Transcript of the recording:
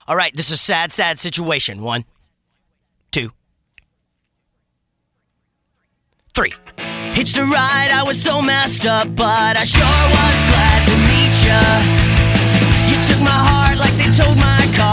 All right, this is a sad, sad situation. 1, 2, 3. Hitched a ride, I was so messed up, but I sure was glad to meet ya. You took my heart like they towed my car.